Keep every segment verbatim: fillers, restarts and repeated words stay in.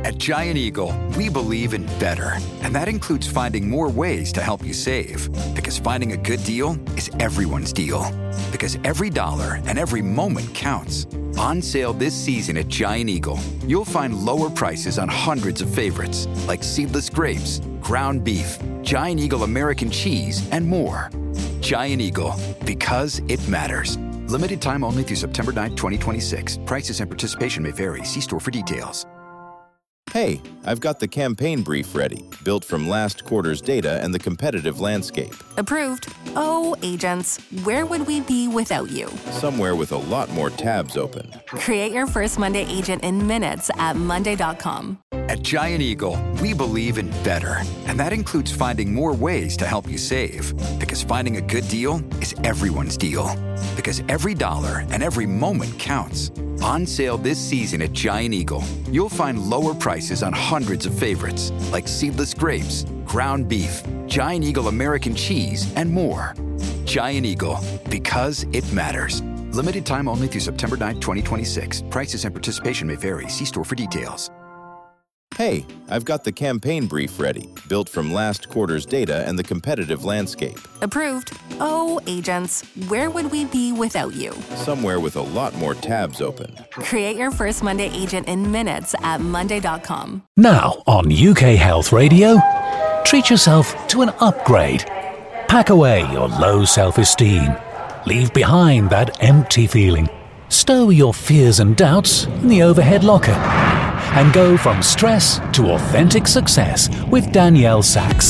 At Giant Eagle, we believe in better, and that includes finding more ways to help you save. Because finding a good deal is everyone's deal. Because every dollar and every moment counts. On sale this season at Giant Eagle, you'll find lower prices on hundreds of favorites, like seedless grapes, ground beef, Giant Eagle American cheese, and more. Giant Eagle, because it matters. Limited time only through September ninth, twenty twenty-six. Prices and participation may vary. See store for details. Hey, I've got the campaign brief ready, built from last quarter's data and the competitive landscape. Approved. Oh, agents, where would we be without you? Somewhere with a lot more tabs open. Create your first Monday agent in minutes at monday dot com. At Giant Eagle, we believe in better, and that includes finding more ways to help you save. Because finding a good deal is everyone's deal. Because every dollar and every moment counts. On sale this season at Giant Eagle, you'll find lower prices on hundreds of favorites, like seedless grapes, ground beef, Giant Eagle American cheese, and more. Giant Eagle, because it matters. Limited time only through September ninth, twenty twenty-six. Prices and participation may vary. See store for details. Hey, I've got the campaign brief ready, built from last quarter's data and the competitive landscape. Approved. Oh, agents, where would we be without you? Somewhere with a lot more tabs open. Create your first Monday agent in minutes at monday dot com. Now on U K Health Radio, treat yourself to an upgrade. Pack away your low self-esteem. Leave behind that empty feeling. Stow your fears and doubts in the overhead locker. And go from stress to authentic success with Danielle Sachs.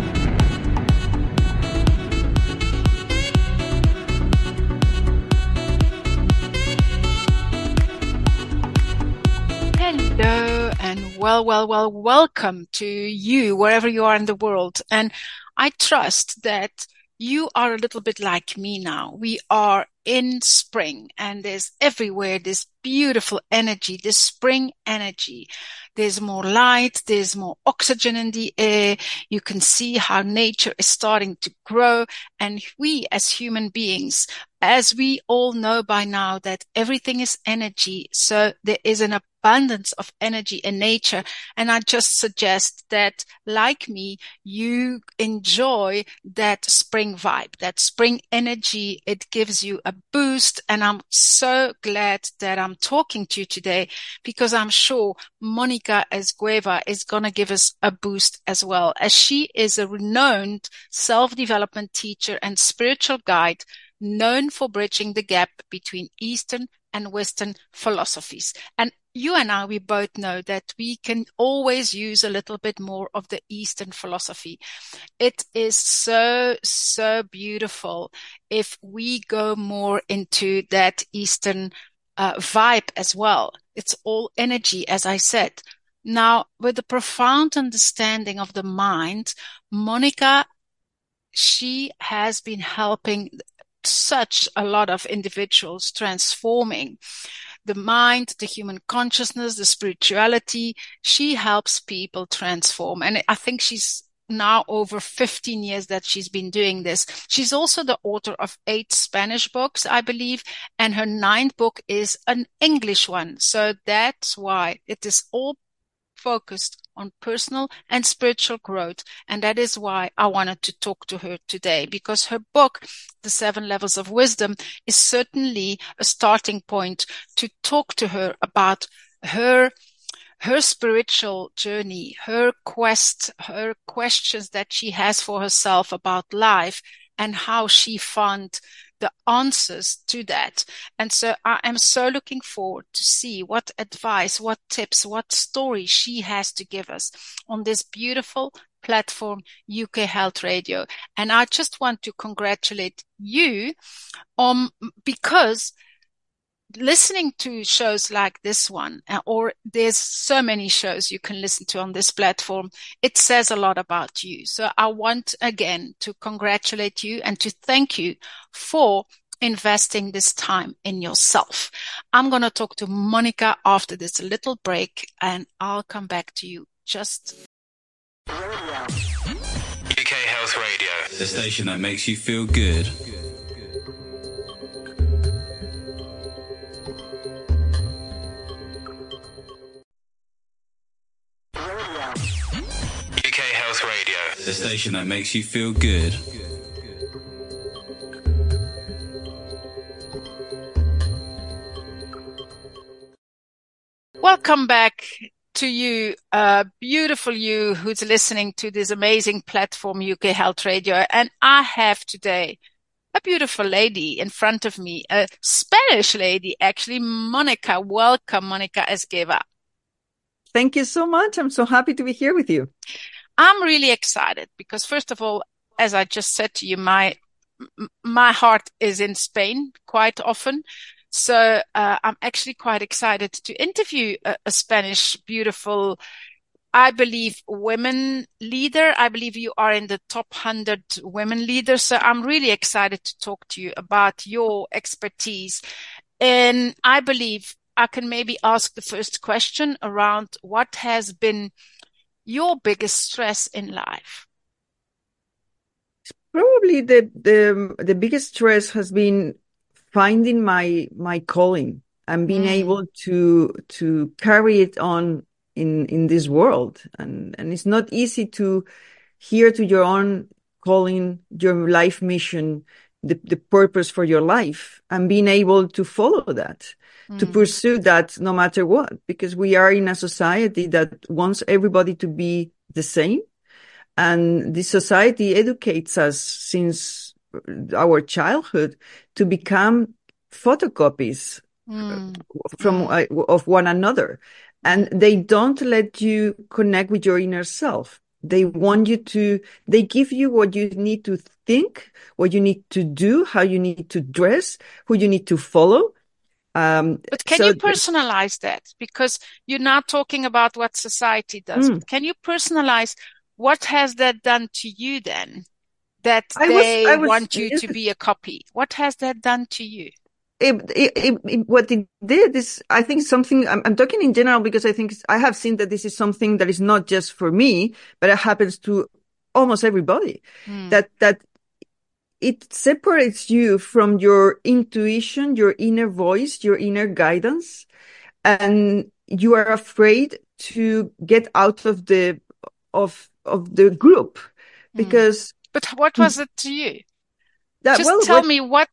Hello and well, well, well, welcome to you wherever you are in the world. And I trust that you are a little bit like me now. We are in spring and there's everywhere this beautiful energy, this spring energy. There's more light, there's more oxygen in the air. You can see how nature is starting to grow. And we as human beings, as we all know by now that everything is energy. So there is an abundance of energy in nature. And I just suggest that, like me, you enjoy that spring vibe, that spring energy. It gives you a boost. And I'm so glad that I'm talking to you today, because I'm sure Monica Esgueva is going to give us a boost as well, as she is a renowned self-development teacher and spiritual guide known for bridging the gap between Eastern and Western philosophies. And you and I, we both know that we can always use a little bit more of the Eastern philosophy. It is so, so beautiful if we go more into that Eastern uh, vibe as well. It's all energy, as I said. Now, with the profound understanding of the mind, Monica, she has been helping such a lot of individuals transforming the mind, the human consciousness, the spirituality. She helps people transform. And I think she's now over fifteen years that she's been doing this. She's also the author of eight Spanish books, I believe, and her ninth book is an English one. So that's why it is all focused on personal and spiritual growth. And that is why I wanted to talk to her today, because her book, The Seven Levels of Wisdom, is certainly a starting point to talk to her about her her spiritual journey, her quest, her questions that she has for herself about life, and how she found the answers to that. And so I am so looking forward to see what advice, what tips, what story she has to give us on this beautiful platform, U K Health Radio. And I just want to congratulate you um, because listening to shows like this one, or there's so many shows you can listen to on this platform, it says a lot about you. So I want again to congratulate you and to thank you for investing this time in yourself. I'm going to talk to Monica after this little break, and I'll come back to you just. U K Health Radio, the station that makes you feel good. the station that makes you feel good. Welcome back to you, uh, beautiful you who's listening to this amazing platform, U K Health Radio. And I have today a beautiful lady in front of me, a Spanish lady, actually, Monica. Welcome, Monica Esgueva. Thank you so much. I'm so happy to be here with you. I'm really excited because, first of all, as I just said to you, my my heart is in Spain quite often. So uh, I'm actually quite excited to interview a, a Spanish, beautiful, I believe, women leader. I believe you are in the top one hundred women leaders. So I'm really excited to talk to you about your expertise. And I believe I can maybe ask the first question around what has been your biggest stress in life? Probably the the the biggest stress has been finding my my calling and being mm. able to to carry it on in in this world. And and it's not easy to hear to your own calling, your life mission, the, the purpose for your life, and being able to follow that, mm. to pursue that no matter what, because we are in a society that wants everybody to be the same. And this society educates us since our childhood to become photocopies mm. from mm. Uh, of one another. And they don't let you connect with your inner self. They want you to, they give you what you need to think, what you need to do, how you need to dress, who you need to follow. Um, but can so you personalize that? Because you're not talking about what society does. Mm. Can you personalize what has that done to you then? That I they was, was, want you to be a copy. What has that done to you? It, it, it, it, what it did is, I think something, I'm, I'm talking in general because I think I have seen that this is something that is not just for me, but it happens to almost everybody. Mm. That, that it separates you from your intuition, your inner voice, your inner guidance, and you are afraid to get out of the, of, of the group because. Mm. But what was it to you? That, Just well, tell what, me what,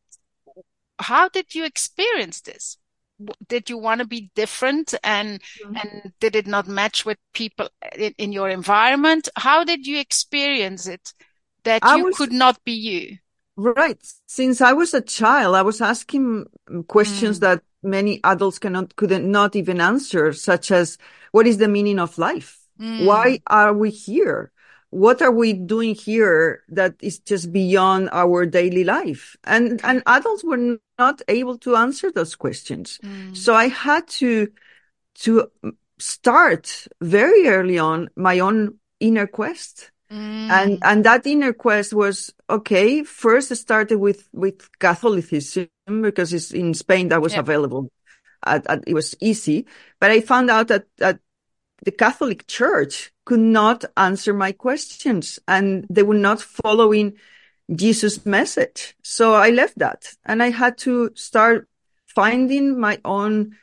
how did you experience this? Did you want to be different and, mm-hmm. and did it not match with people in, in your environment? How did you experience it that I you was, could not be you? Right. Since I was a child, I was asking questions mm. that many adults cannot, couldn't not even answer, such as, what is the meaning of life? Mm. Why are we here? What are we doing here that is just beyond our daily life? And, and adults were not able to answer those questions. Mm. So I had to, to start very early on my own inner quest. Mm. And, and that inner quest was, okay, first it started with, with Catholicism because it's in Spain that was yep. available. At, at, it was easy. But I found out that, that the Catholic Church could not answer my questions and they were not following Jesus' message. So I left that and I had to start finding my own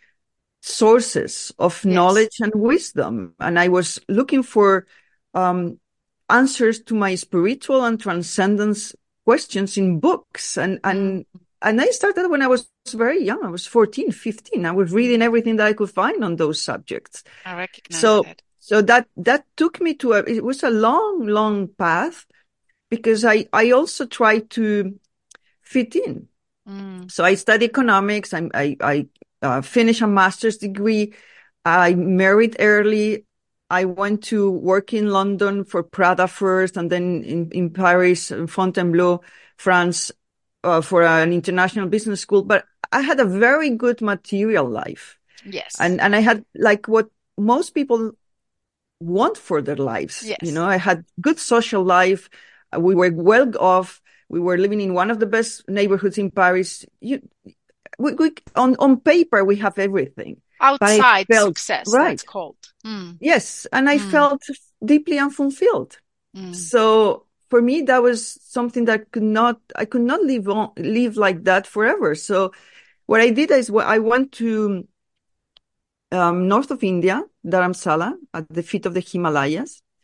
sources of yes. knowledge and wisdom. And I was looking for um, answers to my spiritual and transcendence questions in books. And, and, and I started when I was very young. I was fourteen, fifteen. I was reading everything that I could find on those subjects. I recognize so, that. So that, that took me to a, it was a long, long path because I, I also tried to fit in. Mm. So I studied economics. I, I, I uh, finished a master's degree. I married early. I went to work in London for Prada first and then in, in Paris, in Fontainebleau, France, uh, for an international business school. But I had a very good material life. Yes. And, and I had like what most people want for their lives. Yes. You know, I had good social life. We were well off. We were living in one of the best neighborhoods in Paris. You, we, we, on, on paper, we have everything. Outside felt, success, right. that's called. Mm. Yes. And I mm. felt deeply unfulfilled. Mm. So for me, that was something that could not, I could not live on, live like that forever. So what I did is I went to Um, north of India, Dharamsala, at the feet of the Himalayas.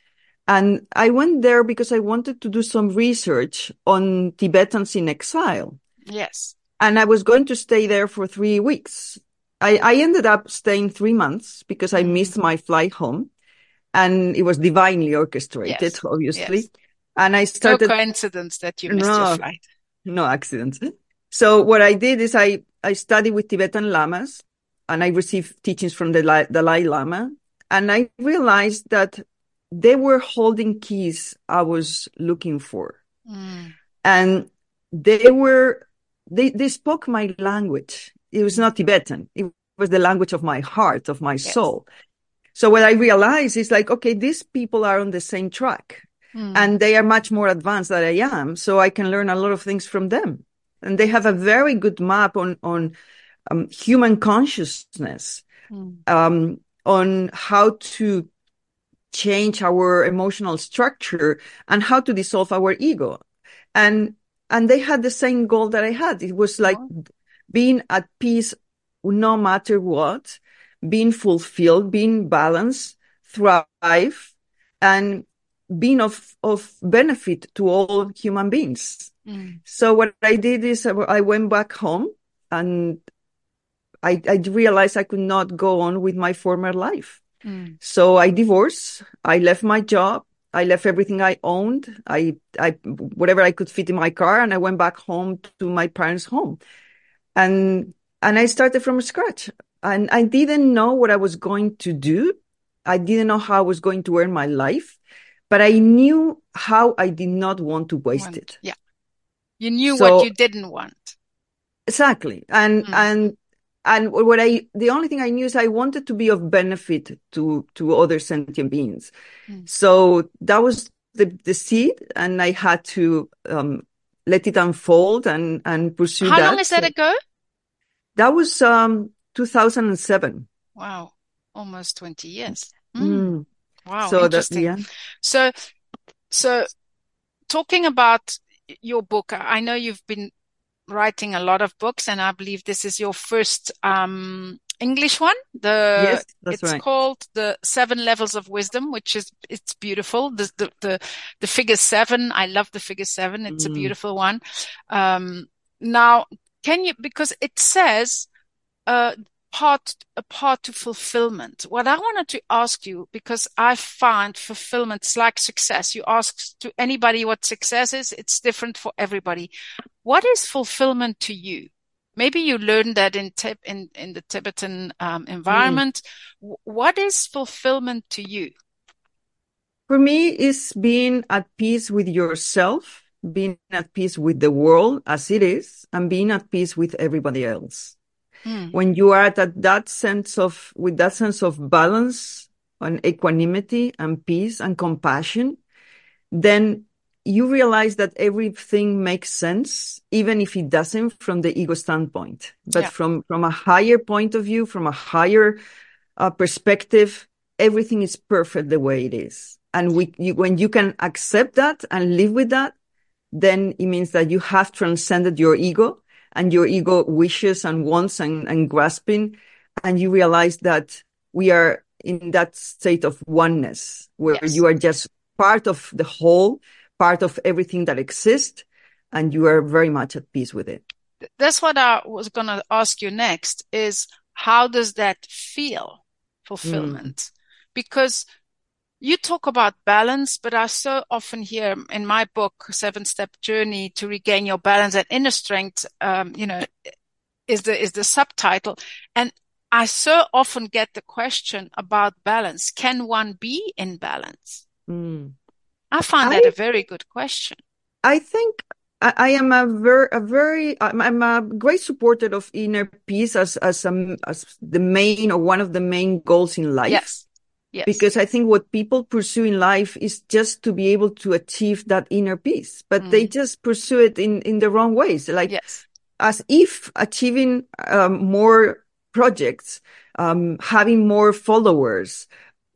And I went there because I wanted to do some research on Tibetans in exile. Yes. And I was going to stay there for three weeks. I, I ended up staying three months because I mm. missed my flight home. And it was divinely orchestrated, yes. obviously. Yes. And I started. No coincidence that you missed no, your flight. No accidents. So what I did is I, I studied with Tibetan lamas and I received teachings from the Dalai Lama. And I realized that they were holding keys I was looking for. Mm. And they were, they, they spoke my language. It was not Tibetan. It was the language of my heart, of my yes. soul. So what I realized is like, okay, these people are on the same track mm. and they are much more advanced than I am. So I can learn a lot of things from them. And they have a very good map on, on um, human consciousness, mm. um, on how to change our emotional structure and how to dissolve our ego. And, and they had the same goal that I had. It was like oh. being at peace no matter what, being fulfilled, being balanced, thrive, and being of, of benefit to all human beings. Mm. So what I did is I went back home and I, I realized I could not go on with my former life. Mm. So I divorced. I left my job. I left everything I owned. I, I, whatever I could fit in my car, and I went back home to my parents' home. And, and I started from scratch. And I didn't know what I was going to do. I didn't know how I was going to earn my life, but I knew how I did not want to waste want, it. Yeah. You knew so, what you didn't want. Exactly. And, mm. and, And what I, the only thing I knew is I wanted to be of benefit to, to other sentient beings. Mm. So that was the, the seed, and I had to, um, let it unfold and, and pursue How that. How long is that ago? That was, um, two thousand seven. Wow. Almost twenty years. Mm. Mm. Wow. So interesting. That, yeah. So, so talking about your book, I know you've been writing a lot of books, and I believe this is your first um English one. The yes, that's it's right. called The Seven Levels of Wisdom, which is it's beautiful. The the the, the figure seven. I love the figure seven. It's mm. a beautiful one. Um now can you, because it says uh part a part to fulfillment. What I wanted to ask you, because I find fulfillment is like success. You ask to anybody what success is, it's different for everybody. What is fulfillment to you? Maybe you learned that in tip in, in the Tibetan um, environment. Mm. What is fulfillment to you? For me, it's being at peace with yourself, being at peace with the world as it is, and being at peace with everybody else. Mm. When you are at that sense of, with that sense of balance and equanimity and peace and compassion, then you realize that everything makes sense, even if it doesn't from the ego standpoint. But yeah. from, from a higher point of view, from a higher uh, perspective, everything is perfect the way it is. And we, you, when you can accept that and live with that, then it means that you have transcended your ego and your ego wishes and wants and, and grasping. And you realize that we are in that state of oneness where yes. you are just part of the whole, part of everything that exists, and you are very much at peace with it. That's what I was going to ask you next, is how does that feel, fulfillment? Mm. Because you talk about balance, but I so often hear in my book, Seven-Step Journey to Regain Your Balance and Inner Strength, um, you know, is the, is the subtitle. And I so often get the question about balance. Can one be in balance? Mm. I find that I, a very good question. I think I, I am a very, a very, I'm, I'm a great supporter of inner peace as, as, um, as the main or one of the main goals in life. Yes. Yes. Because I think what people pursue in life is just to be able to achieve that inner peace, but mm. they just pursue it in, in the wrong ways. Like, yes. as if achieving um, more projects, um, having more followers,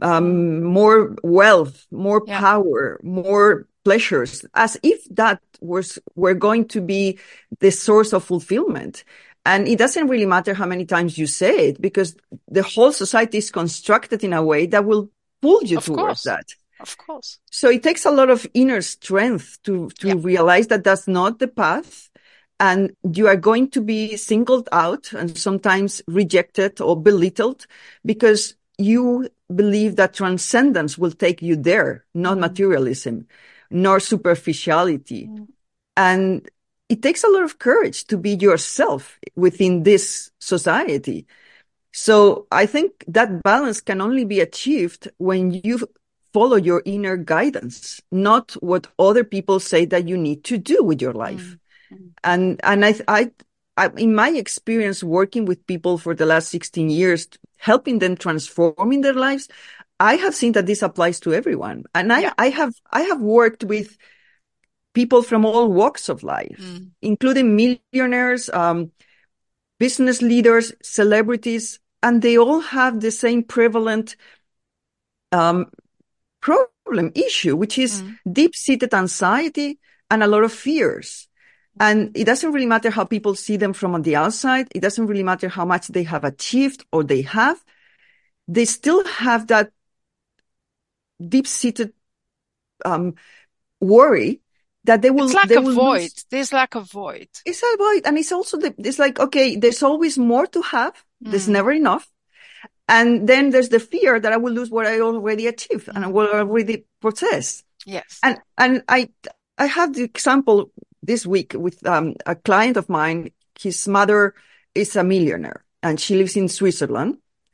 um, more wealth, more yeah. power, more pleasures, as if that was, were going to be the source of fulfillment. And it doesn't really matter how many times you say it, because the whole society is constructed in a way that will pull you of towards course. that. Of course. So it takes a lot of inner strength to, to yeah. realize that that's not the path. And you are going to be singled out and sometimes rejected or belittled because you believe that transcendence will take you there, not mm. materialism, nor superficiality. Mm. And it takes a lot of courage to be yourself within this society. So I think that balance can only be achieved when you follow your inner guidance, not what other people say that you need to do with your life. Mm-hmm. And, and I, I, I, in my experience working with people for the last sixteen years, helping them transforming their lives, I have seen that this applies to everyone. And I, yeah. I have, I have worked with people from all walks of life, mm. including millionaires, um, business leaders, celebrities, and they all have the same prevalent, um, problem issue, which is mm. deep-seated anxiety and a lot of fears. And it doesn't really matter how people see them from on the outside. It doesn't really matter how much they have achieved or they have. They still have that deep-seated um, worry that they will. It's like they a will void. lose. There's like a void. It's a void, and it's also the, it's like okay, there's always more to have. Mm. There's never enough. And then there's the fear that I will lose what I already achieved mm-hmm. and I will already possess. Yes. And, and I, I have the example this week with, um, a client of mine. His mother is a millionaire and she lives in Switzerland.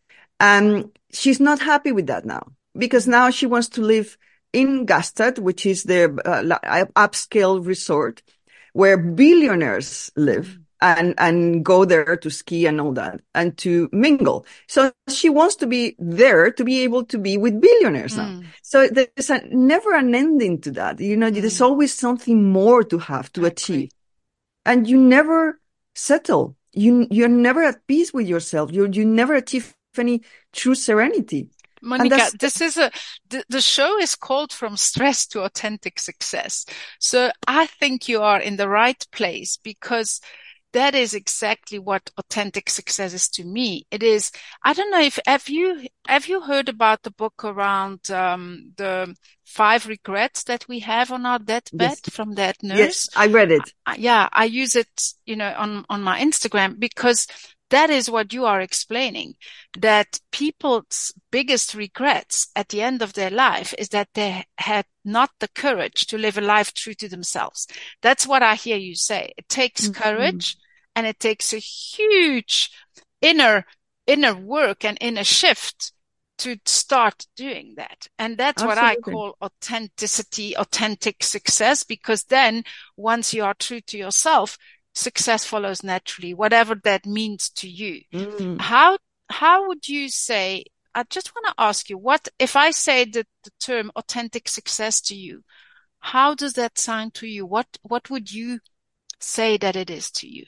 And she's not happy with that now because now she wants to live in Gstaad, which is the uh, upscale resort where billionaires live. Mm-hmm. and, and go there to ski and all that and to mingle. So she wants to be there to be able to be with billionaires mm. now. So there's a, never an ending to that. You know, mm. there's always something more to have to I achieve. Agree. And you never settle. You, you're never at peace with yourself. You, you never achieve any true serenity. Monica, this is a, the, the show is called From Stress to Authentic Success. So I think you are in the right place because that is exactly what authentic success is to me. It is, I don't know if, have you, have you heard about the book around, um, the five regrets that we have on our deathbed yes. from that nurse? Yes, I read it. I, yeah, I use it, you know, on, on my Instagram because that is what you are explaining, that people's biggest regrets at the end of their life is that they had not the courage to live a life true to themselves. That's what I hear you say. It takes mm-hmm. courage and it takes a huge inner, inner work and inner shift to start doing that. And that's Absolutely. What I call authenticity, authentic success, because then once you are true to yourself, success follows naturally, whatever that means to you. Mm. How, how would you say, I just want to ask you, what, if I say the, the term authentic success to you, how does that sound to you? What, what would you say that it is to you?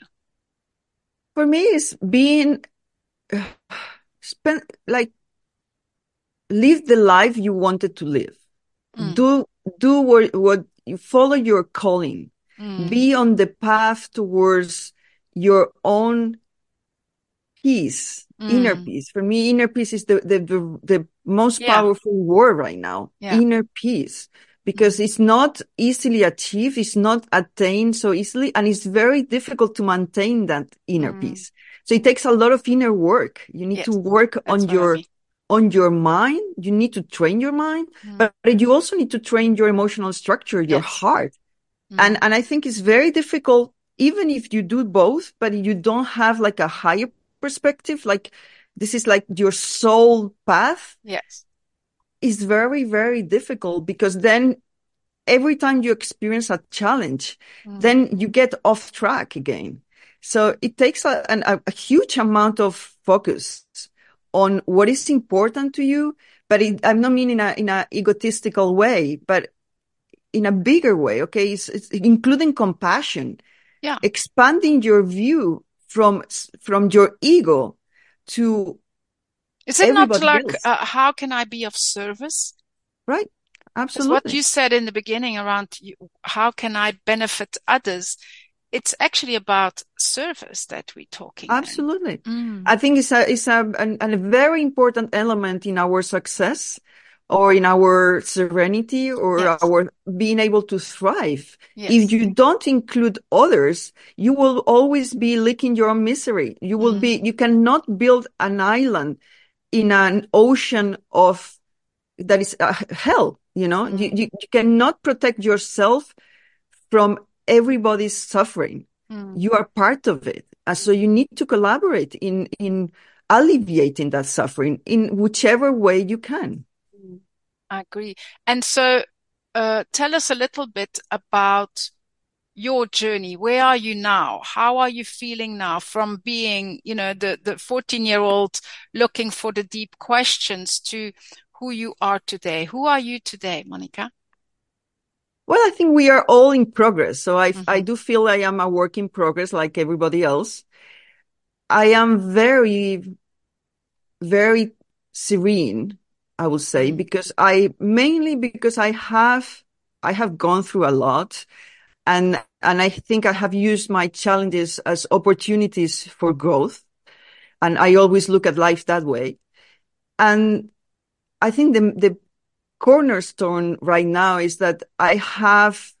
For me, it's being, uh, spend, like, live the life you wanted to live. Mm. Do, do what, what you follow your calling. Mm. Be on the path towards your own peace, mm. inner peace. For me, inner peace is the, the, the, the most yeah. powerful word right now. Yeah. Inner peace. Because it's not easily achieved. It's not attained so easily. And it's very difficult to maintain that inner mm. peace. So it takes a lot of inner work. You need yes. to work That's on your, I mean. on your mind. You need to train your mind, mm. but you also need to train your emotional structure, your yes. heart. Mm. And, and I think it's very difficult, even if you do both, but you don't have like a higher perspective, like this is like your soul path. Yes. Is very, very difficult because then every time you experience a challenge, mm. then you get off track again. So it takes a, a, a huge amount of focus on what is important to you, but it, I'm not meaning in a, in a egotistical way, but in a bigger way. Okay. It's, it's including compassion, yeah, expanding your view from, from your ego to Is it not like, uh, how can I be of service? Right. Absolutely. It's what you said in the beginning around you, how can I benefit others? It's actually about service that we're talking. Absolutely. Mm. I think it's a, it's a, an, a very important element in our success or in our serenity or Yes. our being able to thrive. Yes. If you don't include others, you will always be licking your own misery. You will Mm. be, you cannot build an island in an ocean of, that is uh, hell, you know, Mm. you, you, you cannot protect yourself from everybody's suffering. Mm. You are part of it. And so you need to collaborate in, in alleviating that suffering in whichever way you can. I agree. And so, uh, tell us a little bit about your journey. Where are you now? How are you feeling now from being, you know, the, the fourteen year old looking for the deep questions to who you are today? Who are you today, Monica? Well, I think we are all in progress. So I, Mhm. I do feel I am a work in progress like everybody else. I am very, very serene, I would say, Mm. because I, mainly because I have, I have gone through a lot, and, and I think I have used my challenges as opportunities for growth. And I always look at life that way. And I think the, the cornerstone right now is that I have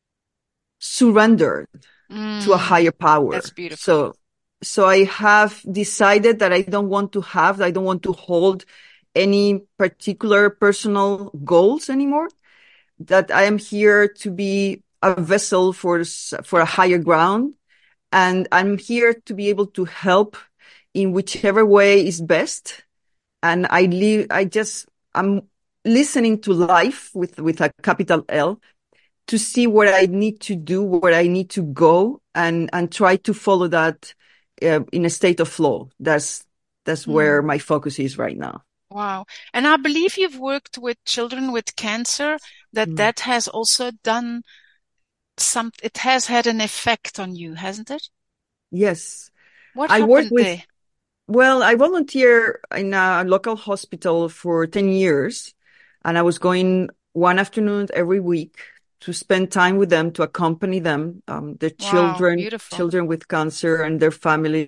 surrendered Mm. to a higher power. That's beautiful. So, so I have decided that I don't want to have, I don't want to hold any particular personal goals anymore, that I am here to be a vessel for, for a higher ground. And I'm here to be able to help in whichever way is best. And I live, I just, I'm listening to life with, with a capital L to see what I need to do, where I need to go, and, and try to follow that uh, in a state of flow. That's, that's Mm. where my focus is right now. Wow. And I believe you've worked with children with cancer, that Mm. that has also done some, it has had an effect on you, hasn't it? Yes. What I happened work with, there? well, I volunteer in a local hospital for ten years, and I was going one afternoon every week to spend time with them, to accompany them, um, their Wow, children, beautiful. children with cancer and their families.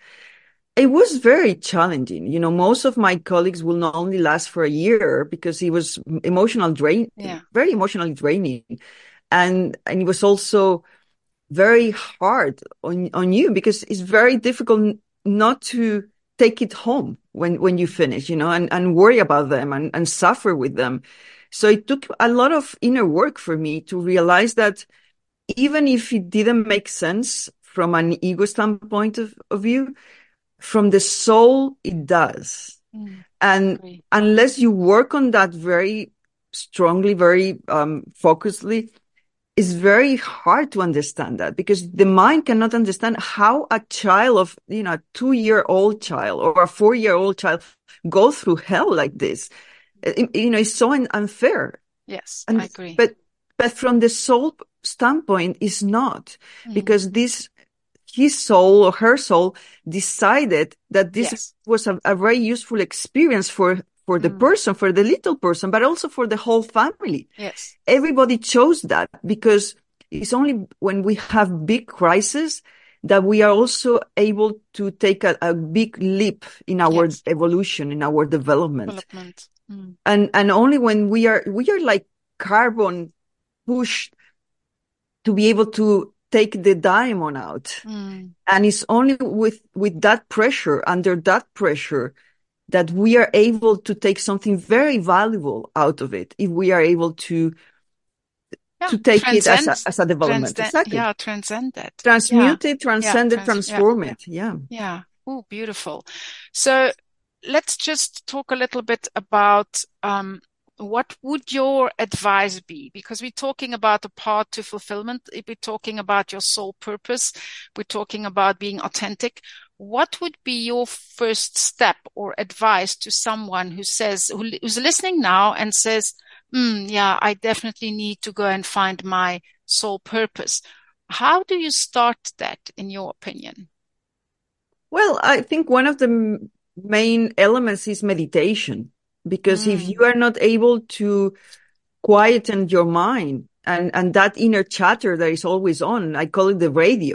It was very challenging. You know, most of my colleagues will not only last for a year because it was emotional drain, Yeah. very emotionally draining. And, and it was also very hard on, on you because it's very difficult not to take it home when, when you finish, you know, and, and worry about them and, and suffer with them. So it took a lot of inner work for me to realize that even if it didn't make sense from an ego standpoint of, of view, from the soul, it does. Mm. And Agree. unless you work on that very strongly, very um, focusedly, it's very hard to understand that because the mind cannot understand how a child of, you know, a two-year-old child or a four-year-old child go through hell like this. It, you know, it's so unfair. Yes, And, I agree. But, but from the soul standpoint, it's not Mm. because this, his soul or her soul decided that this Yes. was a, a very useful experience for, for the Mm. person, for the little person, but also for the whole family. Yes. Everybody chose that because it's only when we have big crises that we are also able to take a, a big leap in our Yes. evolution, in our development. Development. Mm. And, and only when we are, we are like carbon pushed to be able to take the diamond out. Mm. And it's only with, with that pressure, under that pressure, that we are able to take something very valuable out of it. If we are able to, Yeah. to take it as a, Transcend- as a development. transcend- Exactly. Yeah, transcend that. Transmute Yeah. it, transcend Yeah, it, trans- transform yeah. it. Yeah. Yeah. Oh, beautiful. So let's just talk a little bit about um, what would your advice be? Because we're talking about a path to fulfillment. We're talking about your soul purpose. We're talking about being authentic. What would be your first step or advice to someone who says, who, who's listening now and says, mm, yeah, I definitely need to go and find my soul purpose. How do you start that, in your opinion? Well, I think one of the m- main elements is meditation, because if Mm. you are not able to quieten your mind and, and that inner chatter that is always on, I call it the radio.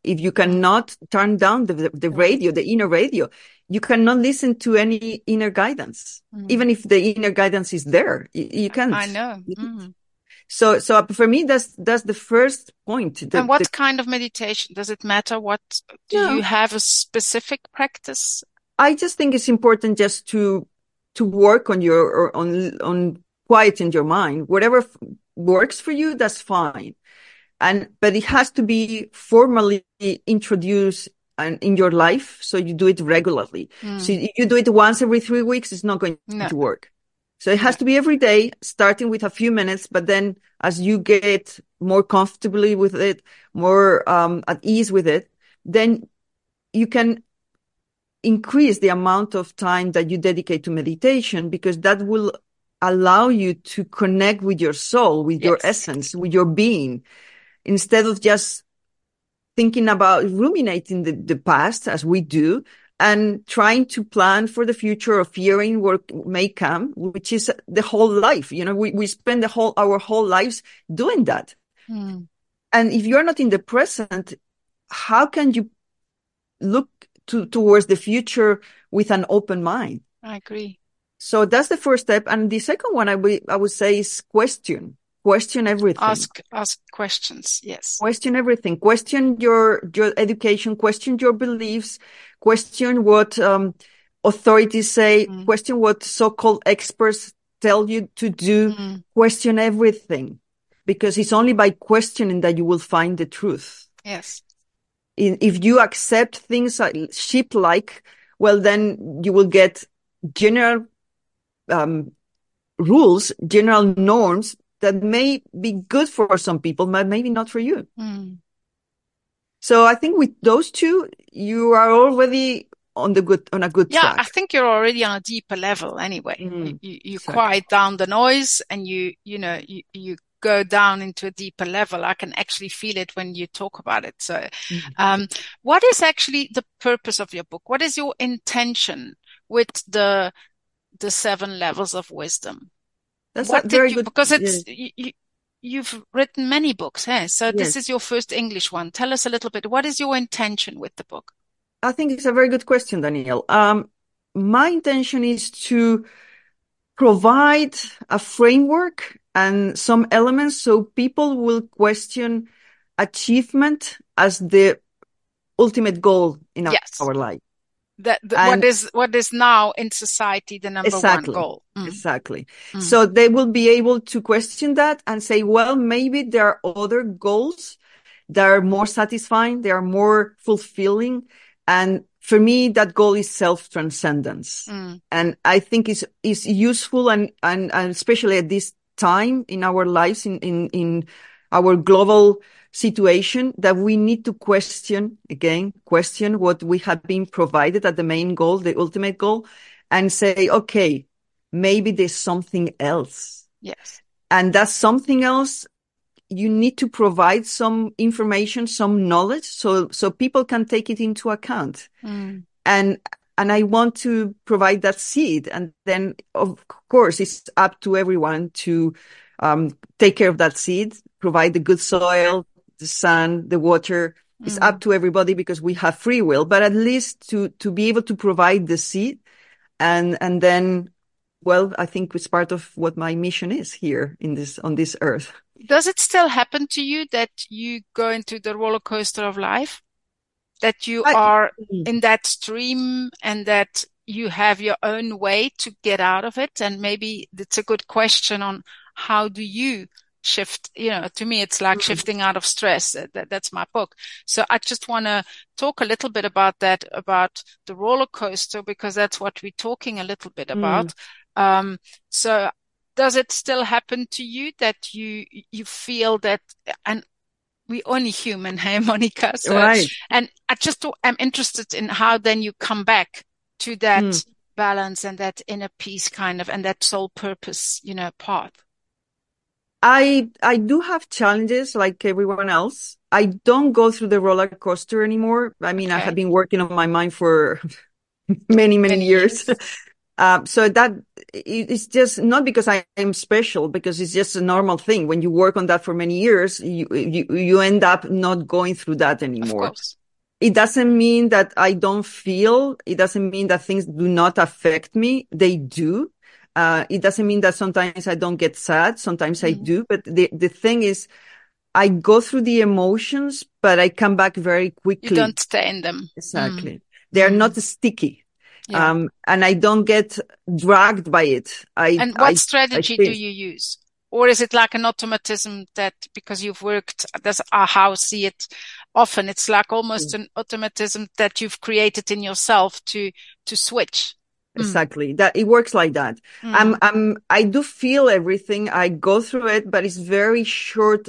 if you cannot turn down the, the, the radio, the inner radio, you cannot listen to any inner guidance. Mm. Even if the inner guidance is there, you, you can't. I know. Mm. So, so for me, that's, that's the first point. The, and what the, kind of meditation? Does it matter? What, do no. you have a specific practice? I just think it's important just to, to work on your, or on, on quieting your mind. Whatever f- works for you, that's fine. And, but it has to be formally introduced and in your life. So you do it regularly. Mm. So if you do it once every three weeks, it's not going no. to work. So it has no. to be every day, starting with a few minutes. But then as you get more comfortably with it, more, um, at ease with it, then you can increase the amount of time that you dedicate to meditation, because that will allow you to connect with your soul, with yes. your essence, with your being, instead of just thinking about ruminating the, the past as we do and trying to plan for the future or fearing what may come, which is the whole life. You know, we, we spend the whole, our whole lives doing that. Mm. And if you're not in the present, how can you look to, towards the future with an open mind? I agree. So that's the first step. And the second one I would, I would say is question. Question everything. Ask, ask questions. Yes. Question everything. Question your, your education. Question your beliefs. Question what, um, authorities say. Mm. Question what so-called experts tell you to do. Mm. Question everything. Because it's only by questioning that you will find the truth. Yes. In, if you accept things like sheep-like, well, then you will get general, um, rules, general norms that may be good for some people, but maybe not for you. Mm. So I think with those two, you are already on the good, on a good yeah, track. I think you're already on a deeper level anyway. Mm. You, you exactly. quiet down the noise and you, you know, you, you go down into a deeper level. I can actually feel it when you talk about it. So, mm. um, what is actually the purpose of your book? What is your intention with the, the seven levels of wisdom? That's what a very you, good, because it's, yeah. you, you've written many books, hey? So yes. This is your first English one. Tell us a little bit. What is your intention with the book? I think it's a very good question, Danielle. Um, my intention is to provide a framework and some elements so people will question achievement as the ultimate goal in our, yes. our life. That the, what is what is now in society the number exactly, one goal. Mm. Exactly. Mm. So they will be able to question that and say, well, maybe there are other goals that are more satisfying, they are more fulfilling. And for me, that goal is self-transcendence. Mm. And I think it's, it's useful and, and, and especially at this time in our lives, in, in, in our global situation, that we need to question, again, question what we have been provided at the main goal, the ultimate goal, and say, okay, maybe there's something else. Yes. And that's something else. You need to provide some information, some knowledge, so, so people can take it into account. Mm. And, and I want to provide that seed. And then, of course, it's up to everyone to, um, take care of that seed, provide the good soil, the sun, the water. Mm. It's up to everybody because we have free will, but at least to, to be able to provide the seed. And, and then, well, I think it's part of what my mission is here in this, on this earth. Does it still happen to you that you go into the roller coaster of life? That you I, are in that stream and that you have your own way to get out of it? And maybe it's a good question on how do you shift? You know, to me, it's like mm-hmm. shifting out of stress. That, that's my book. So I just want to talk a little bit about that, about the roller coaster, because that's what we're talking a little bit about. Mm. Um, so does it still happen to you that you, you feel that, and we only human, hey, Monica? So, right. And I just am interested in how then you come back to that mm. balance and that inner peace kind of, and that soul purpose, you know, path. I, I do have challenges like everyone else. I don't go through the roller coaster anymore. I mean, okay. I have been working on my mind for many, many, many years. years. Um, so that it's just not because I am special, because it's just a normal thing. When you work on that for many years, you, you, you end up not going through that anymore. Of course. It doesn't mean that I don't feel. It doesn't mean that things do not affect me. They do. Uh, it doesn't mean that sometimes I don't get sad. Sometimes mm. I do. But the, the thing is, I go through the emotions, but I come back very quickly. You don't stay in them. Exactly. Mm. They're mm. not sticky. Yeah. Um, and I don't get dragged by it. I, and what I, strategy I do you use? Or is it like an automatism that because you've worked, that's how I see it often. It's like almost an automatism that you've created in yourself to, to switch. Exactly. Mm. That it works like that. Mm. I'm, I'm, I do feel everything. I go through it, but it's very short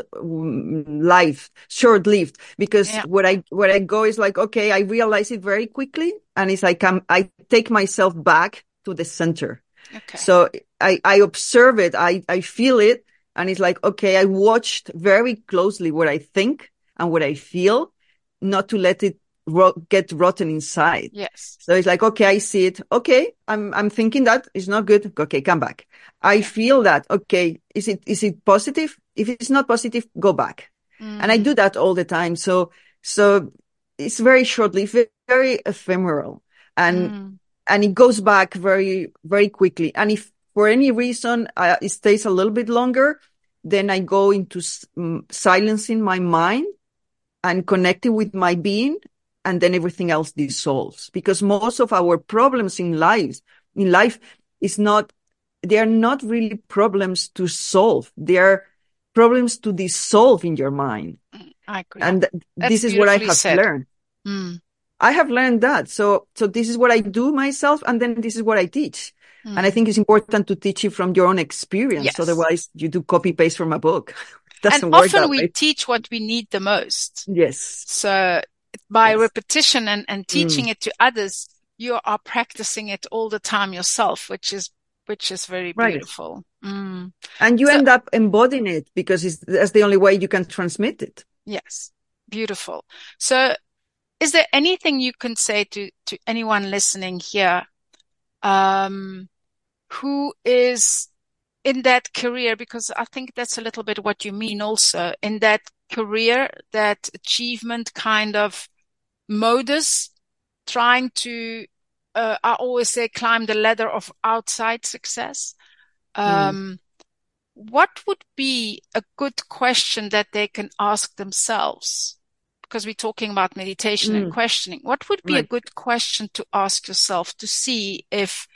life, short lived, because yeah. what I, what I go is like, okay, I realize it very quickly. And it's like, I'm, I take myself back to the center. Okay. So I, I observe it. I, I feel it. And it's like, okay, I watched very closely what I think and what I feel, not to let it Rot, get rotten inside. Yes. So it's like, okay, I see it. Okay. I'm, I'm thinking that it's not good. Okay. Come back. I feel that. Okay. Is it, is it positive? If it's not positive, go back. Mm. And I do that all the time. So, so it's very short-lived, very ephemeral, and, mm. and it goes back very, very quickly. And if for any reason uh, it stays a little bit longer, then I go into um, silencing my mind and connecting with my being. And then everything else dissolves, because most of our problems in life, in life is not, they are not really problems to solve. They are problems to dissolve in your mind. I agree. And th- this is what I have said. learned. Mm. I have learned that. So, so this is what I do myself. And then this is what I teach. Mm. And I think it's important to teach it from your own experience. Yes. Otherwise you do copy paste from a book. Doesn't and work often that we way. Teach what we need the most. Yes. So, by yes. repetition and, and teaching mm. it to others, you are practicing it all the time yourself, which is, which is very beautiful. Right. Mm. And you so, end up embodying it because it's, that's the only way you can transmit it. Yes. Beautiful. So is there anything you can say to, to anyone listening here, um, who is in that career? Because I think that's a little bit what you mean also, in that career, that achievement kind of modus, trying to, uh, I always say, climb the ladder of outside success. Um, mm. What would be a good question that they can ask themselves? Because we're talking about meditation mm. and questioning. What would be right. a good question to ask yourself to see if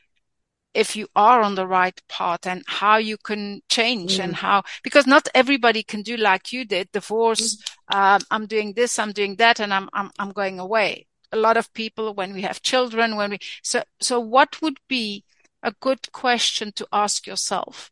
if you are on the right path and how you can change mm. and how, because not everybody can do like you did, divorce, mm. um, I'm doing this, I'm doing that, and I'm, I'm, I'm going away. A lot of people, when we have children, when we, so, so what would be a good question to ask yourself?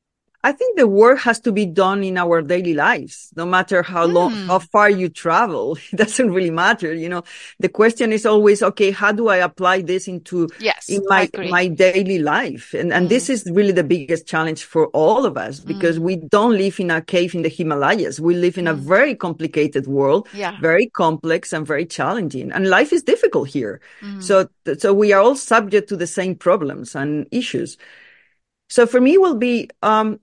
I think the work has to be done in our daily lives, no matter how mm. long, how far you travel. It doesn't really matter. You know, the question is always, okay, how do I apply this into yes, in my, my daily life? And, and mm. this is really the biggest challenge for all of us, because mm. we don't live in a cave in the Himalayas. We live in mm. a very complicated world, yeah. very complex and very challenging. And life is difficult here. Mm. So, so we are all subject to the same problems and issues. So for me, it will be, um,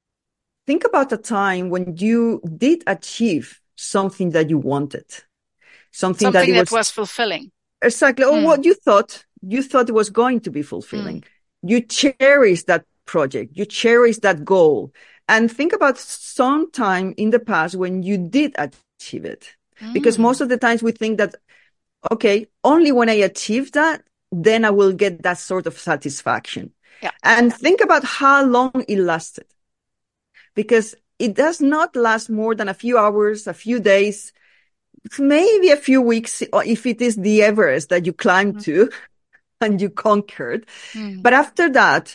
think about a time when you did achieve something that you wanted. Something, something that, it that was, was fulfilling. Exactly. Or mm. what you thought, you thought it was going to be fulfilling. Mm. You cherish that project. You cherish that goal. And think about some time in the past when you did achieve it. Mm. Because most of the times we think that, okay, only when I achieve that, then I will get that sort of satisfaction. Yeah. And think about how long it lasted. Because it does not last more than a few hours, a few days, maybe a few weeks, if it is the Everest that you climbed mm. to and you conquered. Mm. But after that,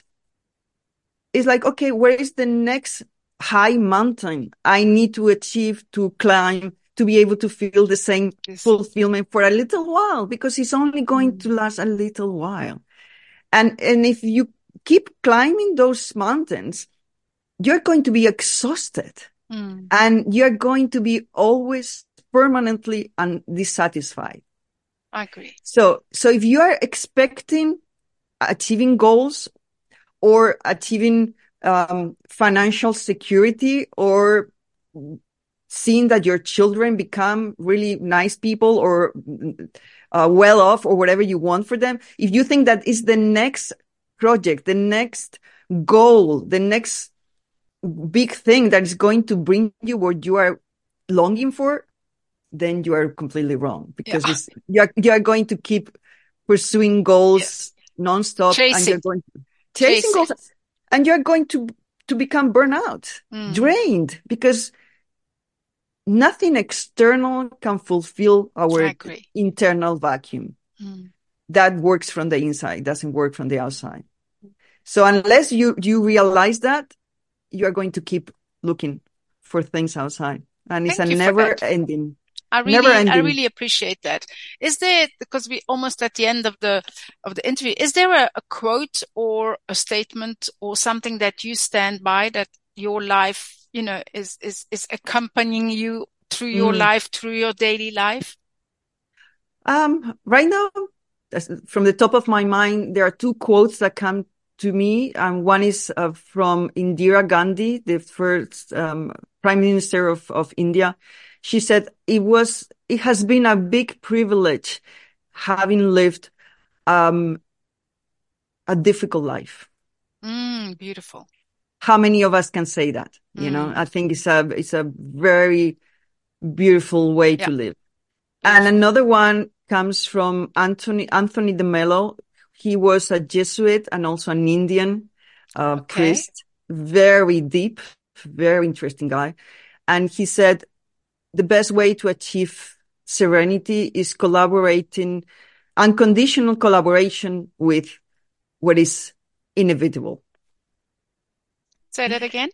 it's like, okay, where is the next high mountain I need to achieve to climb to be able to feel the same yes. fulfillment for a little while? Because it's only going mm. to last a little while. And, and if you keep climbing those mountains, you're going to be exhausted mm. and you're going to be always permanently un- dissatisfied. I agree. So, so if you are expecting achieving goals or achieving um, financial security or seeing that your children become really nice people or uh, well off or whatever you want for them, if you think that is the next project, the next goal, the next big thing that is going to bring you what you are longing for, then you are completely wrong, because Yeah. it's, you are you are going to keep pursuing goals Yes. nonstop, and Chasing. you're going to chasing Chasing. goals, and you're going to to become burnout, Mm. drained, because nothing external can fulfill I our agree. internal vacuum. Mm. That works from the inside, doesn't work from the outside. So unless you you realize that, you are going to keep looking for things outside, and it's Thank a you for never that. ending, I really, never I ending. really appreciate that. Is there, because we almost at the end of the of the interview, is there a, a quote or a statement or something that you stand by, that your life, you know, is is is accompanying you through your Mm. life, through your daily life? Um, right now, as- from the top of my mind, there are two quotes that come to me. Um, one is uh, from Indira Gandhi, the first um, Prime Minister of, of India. She said, it was, it has been a big privilege having lived um, a difficult life. Mm, beautiful. How many of us can say that? You know, Mm. I think it's a, it's a very beautiful way Yeah. to live. Beautiful. And another one comes from Anthony, Anthony de Mello. He was a Jesuit and also an Indian uh, Okay. priest, very deep, very interesting guy. And he said, the best way to achieve serenity is collaborating, unconditional collaboration with what is inevitable. Say that again.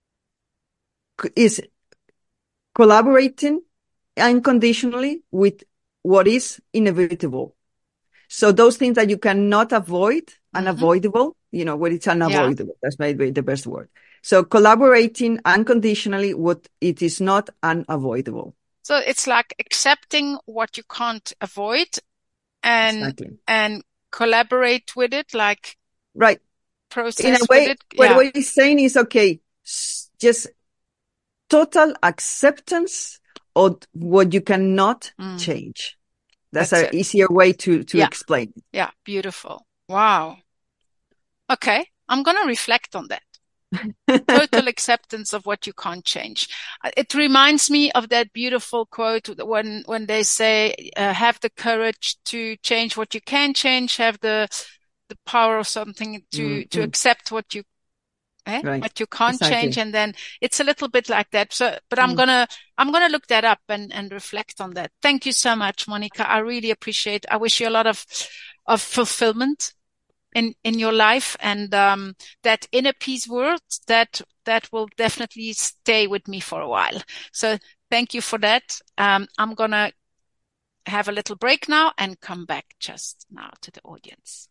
Is collaborating unconditionally with what is inevitable. So those things that you cannot avoid, Mhm. unavoidable, you know, what it's unavoidable. That's maybe the best word. So collaborating unconditionally what it is not unavoidable. So it's like accepting what you can't avoid and Exactly. and collaborate with it, like Right. process In a with way, it. what, Yeah. what he's saying is, okay, s- just total acceptance of what you cannot Mm. change. That's, That's an it. easier way to, to Yeah. explain it. Yeah. Beautiful. Wow. Okay. I'm going to reflect on that. Total acceptance of what you can't change. Uh, It reminds me of that beautiful quote when, when they say, uh, have the courage to change what you can change, have the, the power of something to, Mm, to mm. accept what you, eh, Right. what you can't Exactly. change. And then it's a little bit like that. So, but I'm Mm. gonna, I'm gonna look that up and, and reflect on that. Thank you so much, Monica. I really appreciate, I wish you a lot of, of fulfillment in, in your life, and, um, that inner peace word that, that will definitely stay with me for a while. So thank you for that. Um, I'm gonna have a little break now and come back just now to the audience.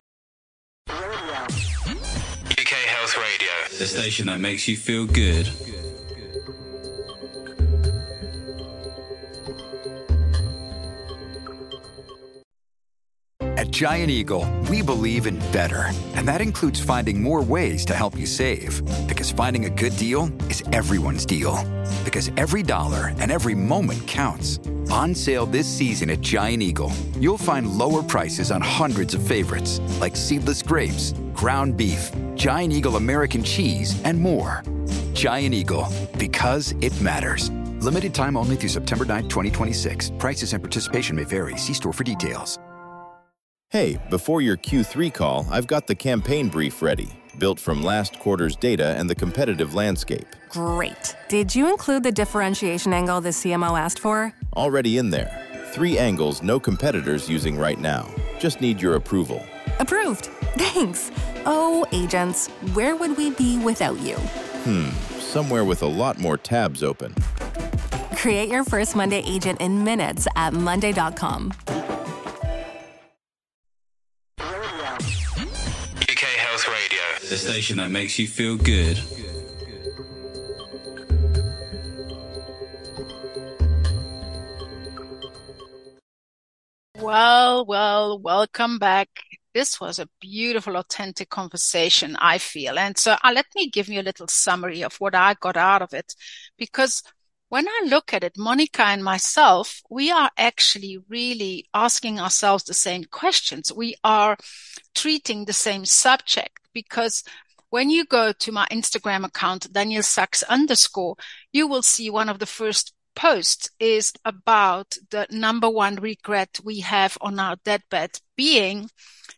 U K Health Radio, the station that makes you feel good. At Giant Eagle, we believe in better, and that includes finding more ways to help you save. Because finding a good deal is everyone's deal. Because every dollar and every moment counts. On sale this season at Giant Eagle, you'll find lower prices on hundreds of favorites, like seedless grapes, ground beef, Giant Eagle American cheese, and more. Giant Eagle, because it matters. Limited time only through September ninth, twenty twenty-six. Prices and participation may vary. See store for details. Hey, before your Q three call, I've got the campaign brief ready, built from last quarter's data and the competitive landscape. Great. Did you include the differentiation angle the C M O asked for? Already in there. Three angles no competitors using right now. Just need your approval. Approved. Thanks. Oh, agents, where would we be without you? Hmm, somewhere with a lot more tabs open. Create your first Monday agent in minutes at monday dot com. U K Health Radio, the station that makes you feel good. Well, well, welcome back this was a beautiful, authentic conversation, I feel. And so uh, let me give you a little summary of what I got out of it. Because when I look at it, Monica and myself, we are actually really asking ourselves the same questions. We are treating the same subject, because when you go to my Instagram account, Danielle Sachs underscore, you will see one of the first posts is about the number one regret we have on our deathbed being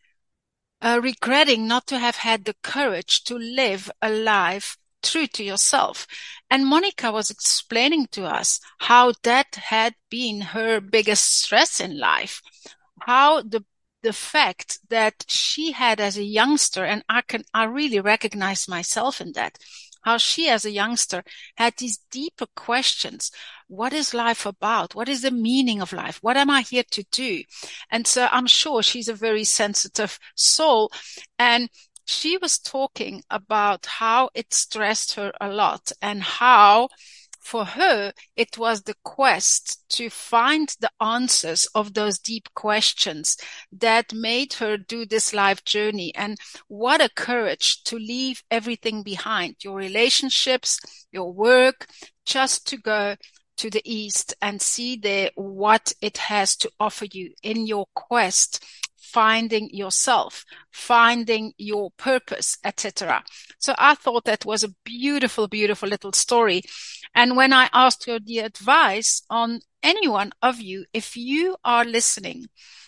uh, regretting not to have had the courage to live a life true to yourself. And Monica was explaining to us how that had been her biggest stress in life, how the the fact that she had as a youngster, and I can I really recognize myself in that, how she as a youngster had these deeper questions. What is life about? What is the meaning of life? What am I here to do? And so I'm sure she's a very sensitive soul. And she was talking about how it stressed her a lot, and how for her it was the quest to find the answers of those deep questions that made her do this life journey. And what a courage to leave everything behind, your relationships, your work, just to go to the East and see there what it has to offer you in your quest, finding yourself, finding your purpose, et cetera. So I thought that was a beautiful, beautiful little story. And when I asked her the advice on any one of you, if you are listening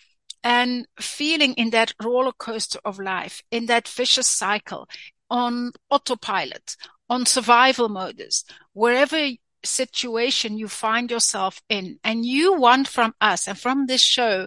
and feeling in that roller coaster of life, in that vicious cycle, on autopilot, on survival modus, wherever situation you find yourself in, and you want from us and from this show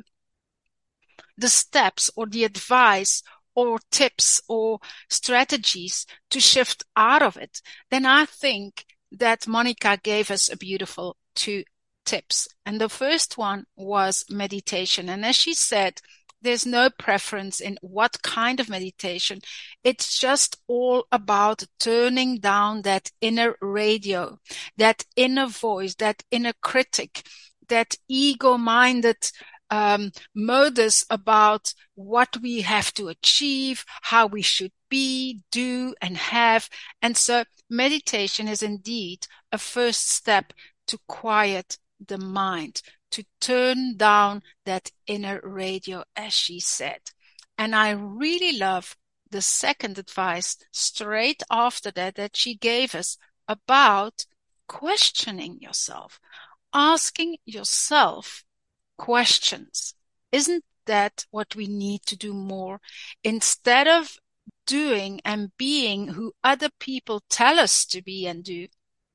the steps or the advice or tips or strategies to shift out of it, then I think that Monica gave us a beautiful two tips. And the first one was meditation. And as she said, there's no preference in what kind of meditation. It's just all about turning down that inner radio, that inner voice, that inner critic, that ego-minded um, modus about what we have to achieve, how we should be, do, and have. And so meditation is indeed a first step to quiet the mind, to turn down that inner radio, as she said. And I really love the second advice straight after that, that she gave us about questioning yourself, asking yourself questions. Isn't that what we need to do more? Instead of doing and being who other people tell us to be and do,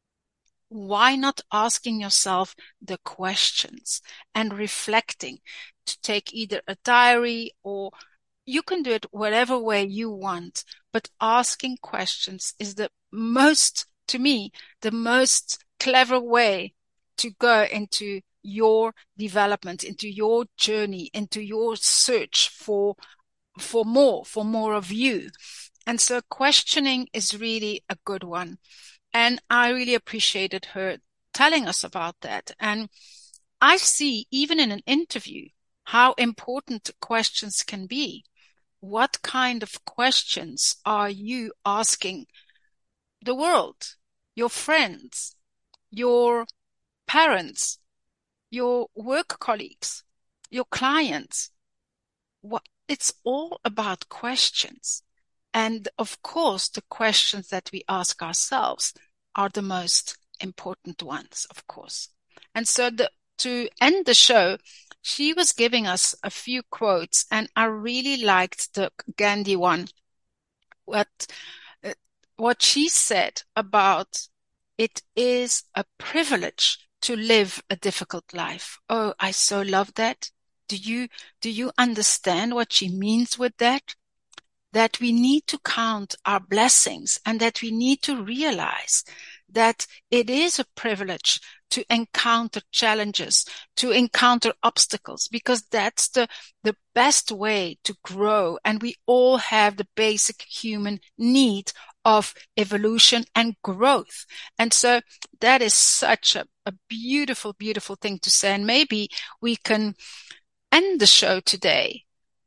why not asking yourself the questions and reflecting, to take either a diary, or you can do it whatever way you want, but asking questions is the most, to me, the most clever way to go into your development, into your journey, into your search for for more, for more of you. And so questioning is really a good one. And I really appreciated her telling us about that. And I see, even in an interview, how important questions can be. What kind of questions are you asking the world, your friends, your parents, your work colleagues, your clients? What, it's all about questions. And of course, the questions that we ask ourselves are the most important ones, of course. And so the, to end the show, she was giving us a few quotes, and I really liked the Gandhi one. What, what she said about it is a privilege to live a difficult life. Oh, I so love that. Do you, do you understand what she means with that? That we need to count our blessings, and that we need to realize that it is a privilege to encounter challenges, to encounter obstacles, because that's the, the best way to grow. And we all have the basic human need of evolution and growth. And so that is such a, a beautiful, beautiful thing to say. And maybe we can end the show today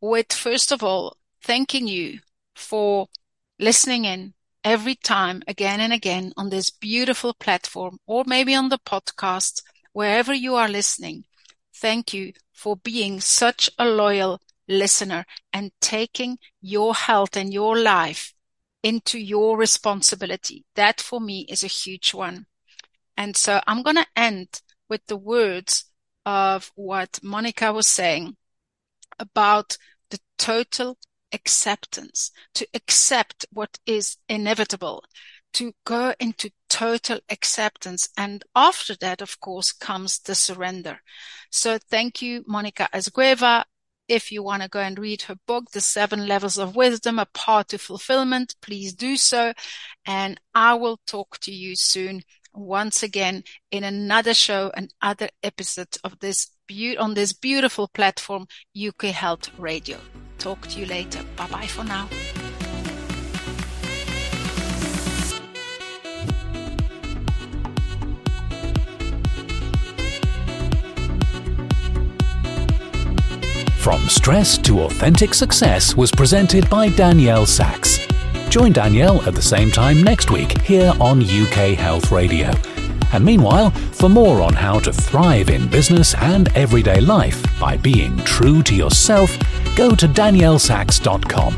with, first of all, thanking you for listening in every time, again and again, on this beautiful platform, or maybe on the podcast, wherever you are listening. Thank you for being such a loyal listener and taking your health and your life into your responsibility. That for me is a huge one. And so I'm going to end with the words of what Monica was saying about the total acceptance, to accept what is inevitable, to go into total acceptance. And after that, of course, comes the surrender. So thank you, Monica Esgueva. If you want to go and read her book, The Seven Levels of Wisdom, A Path to Fulfillment, please do so. And I will talk to you soon once again in another show, another episode of this be- on this beautiful platform, U K Health Radio. Talk to you later. Bye-bye for now. From Stress to Authentic Success was presented by Danielle Sachs. Join Danielle at the same time next week here on U K Health Radio. And meanwhile, for more on how to thrive in business and everyday life by being true to yourself, go to danielle sachs dot com.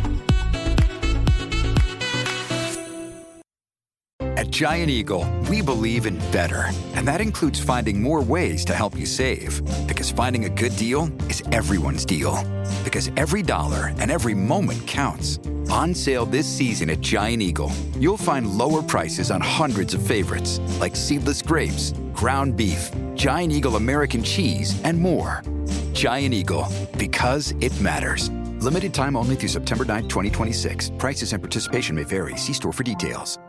At Giant Eagle, we believe in better, and that includes finding more ways to help you save. Because finding a good deal is everyone's deal. Because every dollar and every moment counts. On sale this season at Giant Eagle, you'll find lower prices on hundreds of favorites, like seedless grapes, ground beef, Giant Eagle American cheese, and more. Giant Eagle, because it matters. Limited time only through September ninth, twenty twenty-six. Prices and participation may vary. See store for details.